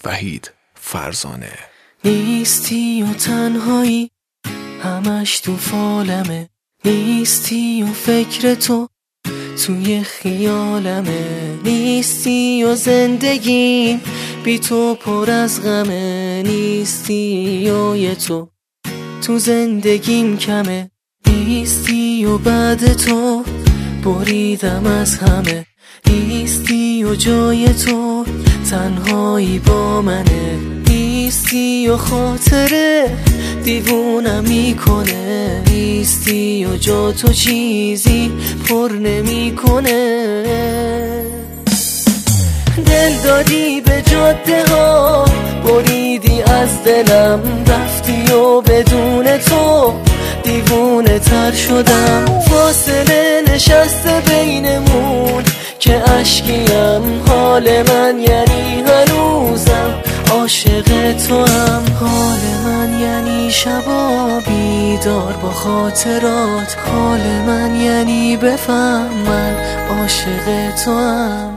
وحید فرزانه. نیستی و تنهایی همش تو فالمه، نیستی و فکر تو توی خیالمه، نیستی و زندگیم بی تو پر از غمه، نیستی و یه تو زندگیم کمه، نیستی و بعد تو بریدم از همه، نیستی و جای تو تنهایی با منه، نیستی و خاطره دیوونم میکنه، نیستی و جا تو چیزی پر نمیکنه. دل دادی به جاده ها بریدی از دلم، رفتی و بدون تو دیوونه تر شدم، فاصله نشسته بینمون که اشکیم، حال من یعنی هنوزم عاشق تو هم، حال من یعنی شبا بیدار با خاطرات، حال من یعنی بفهم من عاشق تو هم.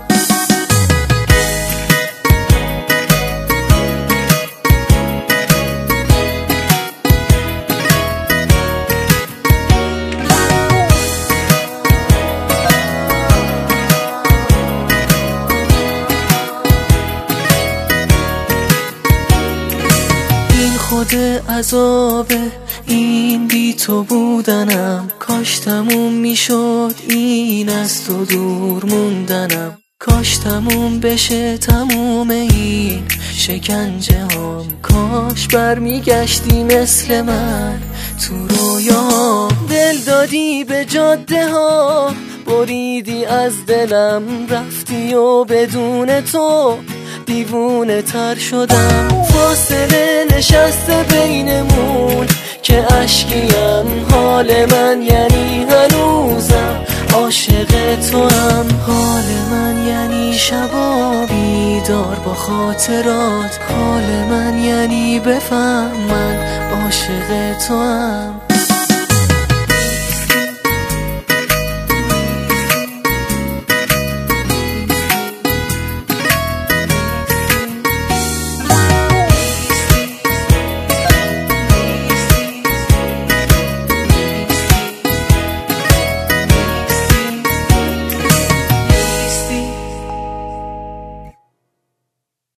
خود عذابه این بی تو بودنم، کاش تموم میشد این از تو دور موندنم، کاش تموم بشه تموم این شکنجه هم، کاش برمیگشتی مثل من تو رویام. دل دادی به جاده ها بریدی از دلم، رفتی و بدون تو دیوونه تر شدم، فاصله نشسته بینمون که اشکیم، حال من یعنی هنوزم عاشق تو هم، حال من یعنی شبا بیدار با خاطرات، حال من یعنی بفهم من عاشق تو هم.